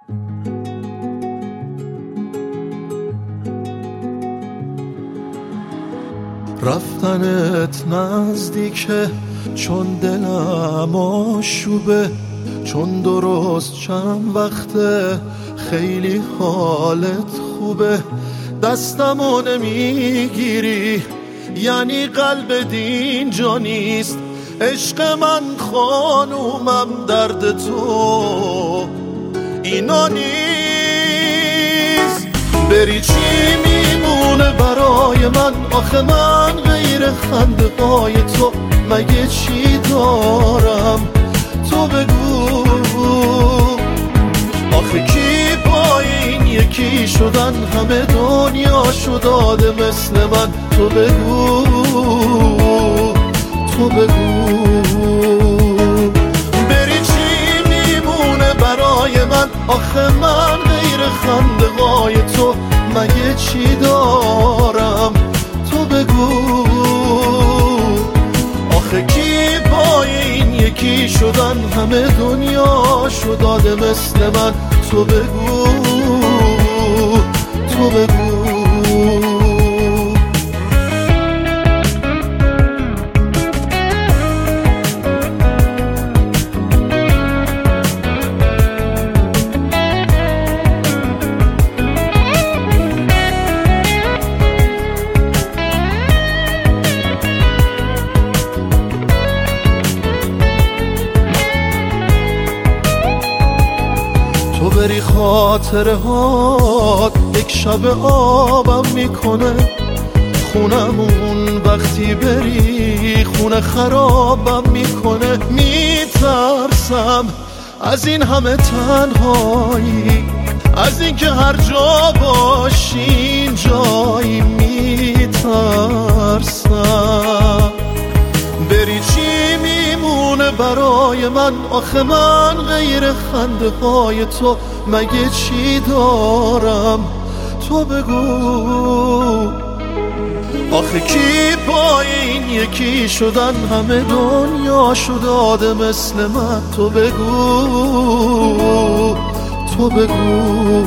رفتنت نزدیکه چون دلم آشوبه، چون درست چند وقته خیلی حالت خوبه. دستمو نمیگیری یعنی قلب دین جا نیست. عشق من خانومم درد تو اینا نیست. بری چی میمونه برای من؟ آخه من غیر خنده‌های تو مگه چی دارم؟ تو بگو آخه کی با این یکی شدن همه دنیا شو داده مثل من؟ تو بگو تو بگو بری چی میمونه برای من؟ آخه من غیر خنده‌های تو مگه چی دارم؟ تو بگو آخه کی با این یکی شدن همه دنیا شو داده مثل من؟ تو بگو تو بگو. تو بری خاطره ها یک شب آبم میکنه. خونمون وقتی بری خونه خرابم میکنه. میترسم از این همه تنهایی، از این که هر جا باشین جایی. میترسم بری چی میمونه برای من؟ آخه من غیر خنده های تو مگه چی دارم؟ تو بگو آخه کی با این یکی شدن همه دنیا شو داده مثل من؟ تو بگو تو بگو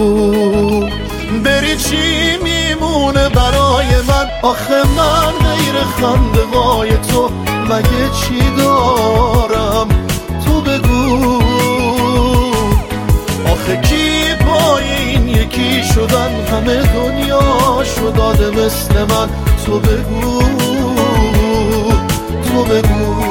بری چی میمونه برای من؟ آخه من غیر خنده های تو مگه چی دارم؟ تو بگو آخه کی با این یکی شدن همه دنیا شو داده مثل من؟ تو بگو تو بگو